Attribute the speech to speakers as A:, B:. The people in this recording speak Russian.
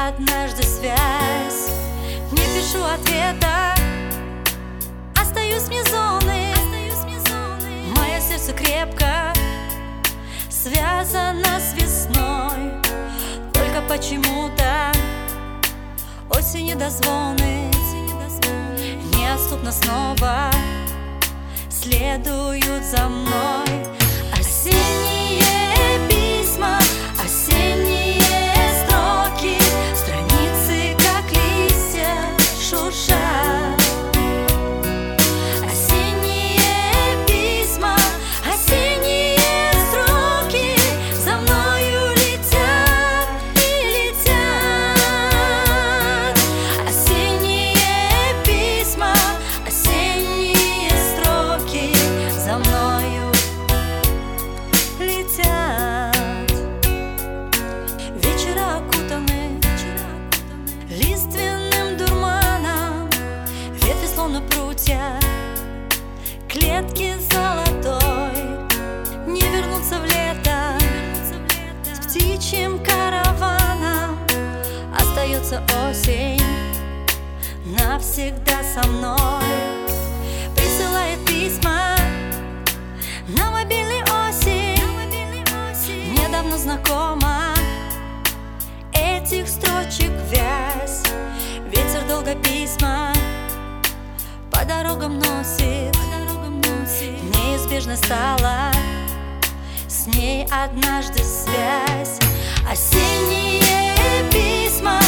A: однажды связь. Не пишу ответа, остаюсь вне зоны. Мое сердце крепко связано с весной. Только почему-то осень недозвоны неотступно снова следуют за мной. Осенние письма, осенние строки, страницы, как листья, шуршат. Осенние письма, осенние строки за мною летят и летят. Осенние письма, осенние строки за мною летят. Вечера окутаны лиственным дурманом, ветви словно прутья, клетки золотой. Не вернуться в лето с птичьим караваном. Остается осень навсегда со мной. Присылает письма на мобильный осень. Мне давно знакома этих строчек вязь. Ветер долго письма по дорогам носит. Неизбежно стала с ней однажды связь. Осенние письма,